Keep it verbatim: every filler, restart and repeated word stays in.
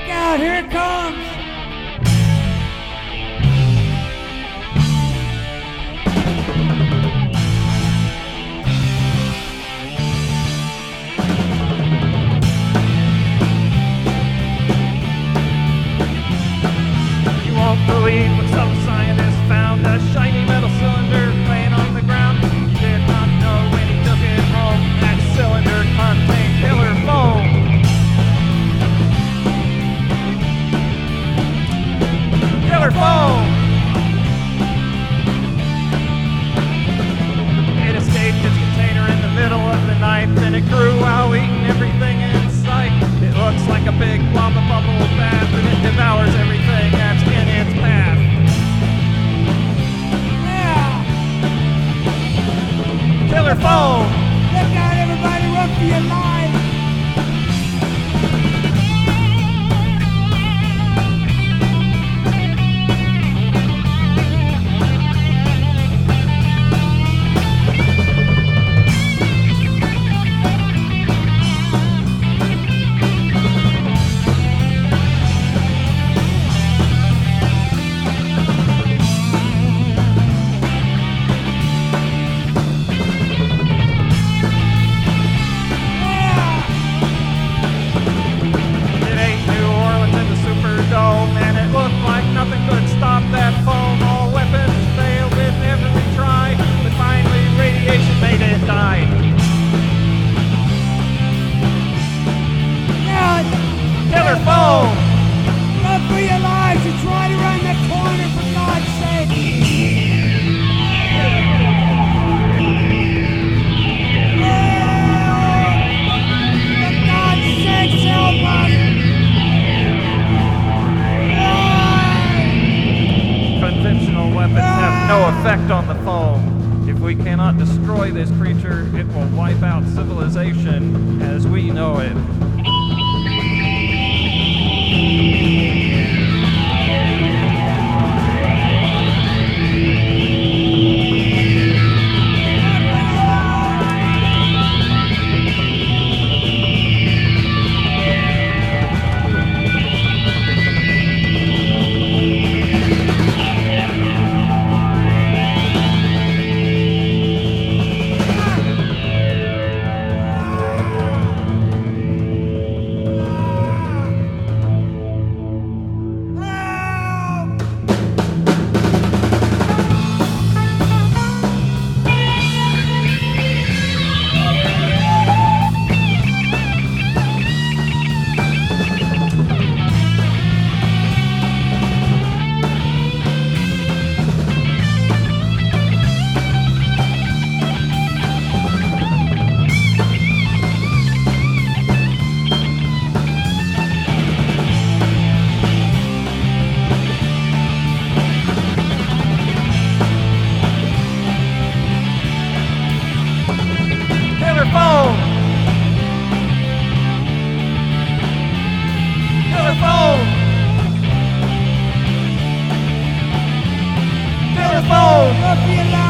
out, here it comes. You won't believe what some scientists found, a shiny metal cylinder laying on the ground. Did not know when he took it home, that cylinder contained killer foam. Killer foam! It escaped its container in the middle of the night, then it grew while eating everything in sight. It looks like a big blob of bubble bath, and it devours everything that's in its path. Yeah. Killer foam! Look out, everybody, run for your life. Nothing could stop that foam. All weapons failed in every try, but finally radiation made it die. Now, Killer foam! run for your lives and try to run the corner, for God's sake. For God's sake, help us. Conventional weapons have no effect on the foam. If we cannot destroy this creature, it will wipe out civilization as we know it. Run for your lives.